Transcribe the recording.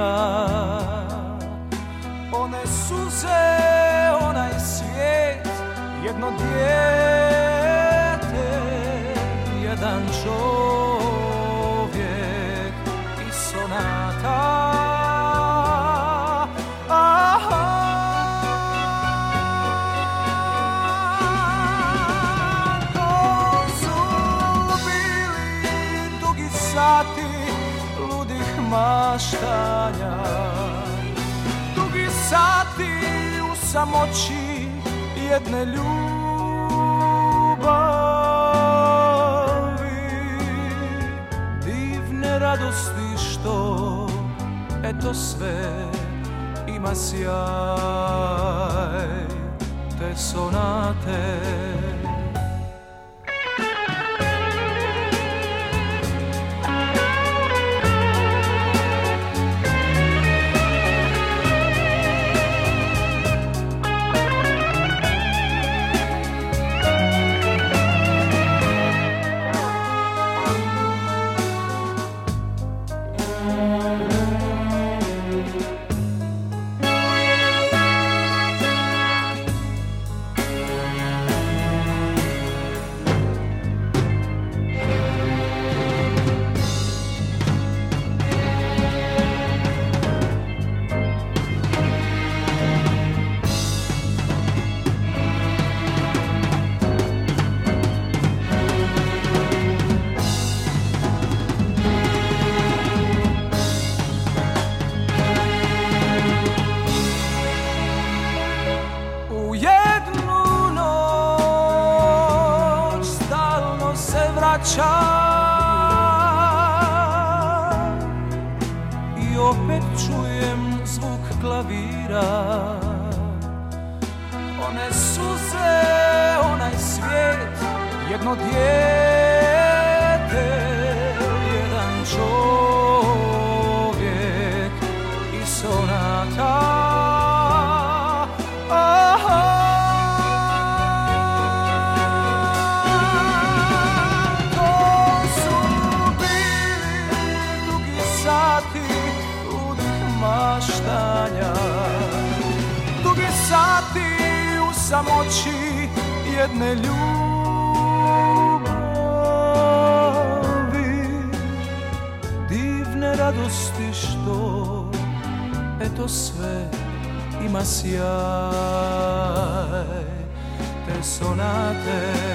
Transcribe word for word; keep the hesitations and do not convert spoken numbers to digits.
klavira. One suze, onaj svijet, jedno dijete, jedan čovjek i sonata. Maštanja, dugi sati u samoći jedne ljubavi, divne radosti što eto sve ima sjaj te sonate. I opet čujem zvuk klavira. One suze, onaj svijet, jedno dijete, jedan čovjek i sonata. Dugi sati u samoći jedne ljubavi, divne radosti što eto sve ima sjaj te sonate.